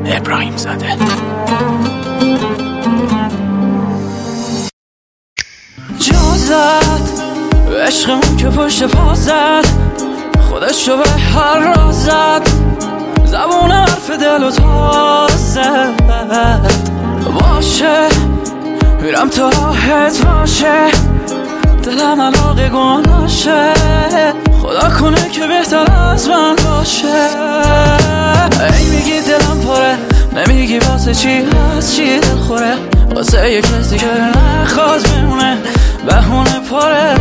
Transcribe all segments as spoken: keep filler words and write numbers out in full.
ابراهیم زاده. جا زد عشقمون که پشت پا زد، خودشو به هر را زد، زبون حرف دل و تازد. باشه میرم تا راحت باشه، دلم علاقه گناشه، خدا کنه که بهتر از من باشه. ای میگی دلم پره، نمیگی واسه چی هست چی دل خوره، واسه یه کسی که نخواد بمونه بهونه پره.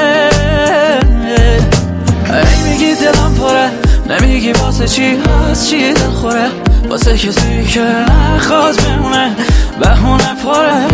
ای میگی دلم پره، نمیگی واسه چی هست چی دل خوره، واسه کسی که نخواد بمونه بهونه پره.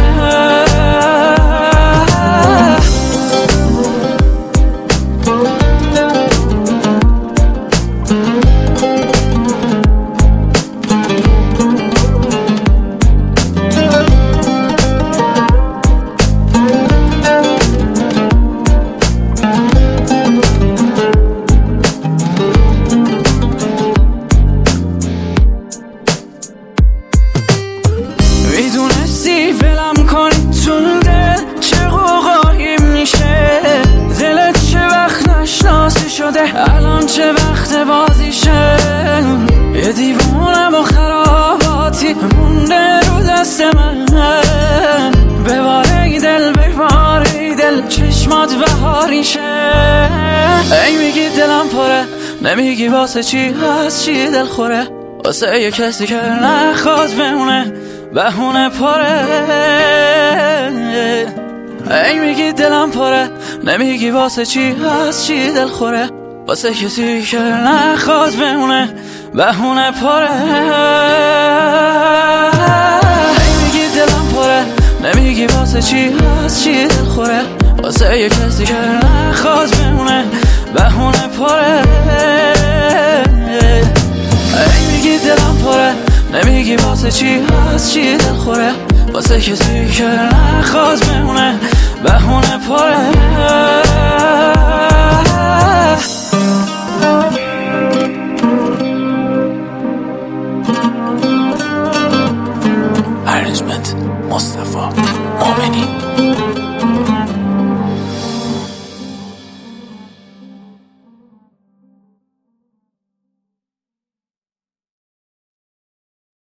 میدونستی ولم کنی تو دل چه قوقایی میشه، دلت چه وقت نشناسی شده الان چه وقت بازیشه. یه دیوونه با خراباتی مونده رو دست من، بباره دل بباره دل چشمات بهاریشه. ای میگی دلم پره، نمیگی واسه چی هست چی دل خوره، واسه یه کسی که نخواد بمونه بهونه پره. ای میگی دلم پره، نمیگی واسه چی هست چی دل خوره، واسه کسی که نخواد بمونه بهونه پره. ای میگی دلم پره، نمیگی واسه چی هست چی دل خوره، واسه یه کسی که نخواد بمونه بهونه پره. ای میگی دلم پره، نمیگی واسه چی هست چی دل خوره، واسه کسی که نخواد بمونه بهونه پره. ارنجمنت مصطفی مومنی.